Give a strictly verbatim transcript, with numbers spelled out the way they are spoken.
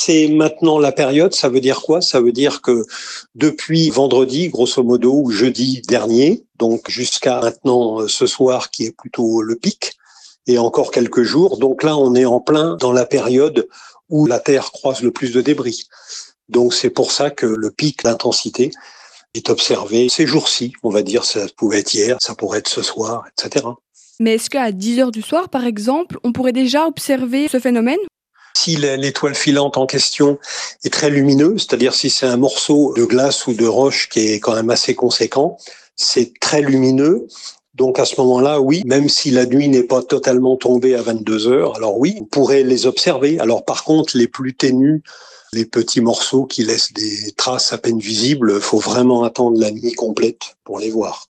c'est maintenant la période. Ça veut dire quoi? Ça veut dire que depuis vendredi, grosso modo, ou jeudi dernier, donc jusqu'à maintenant ce soir qui est plutôt le pic, et encore quelques jours. Donc là, on est en plein dans la période où la Terre croise le plus de débris. Donc c'est pour ça que le pic d'intensité est observé ces jours-ci. On va dire ça pouvait être hier, ça pourrait être ce soir, et cetera. Mais est-ce qu'à dix heures du soir, par exemple, on pourrait déjà observer ce phénomène? Si l'étoile filante en question est très lumineuse, c'est-à-dire si c'est un morceau de glace ou de roche qui est quand même assez conséquent, c'est très lumineux. Donc à ce moment-là, oui, même si la nuit n'est pas totalement tombée à vingt-deux heures, alors oui, on pourrait les observer. Alors par contre, les plus ténus, les petits morceaux qui laissent des traces à peine visibles, faut vraiment attendre la nuit complète pour les voir.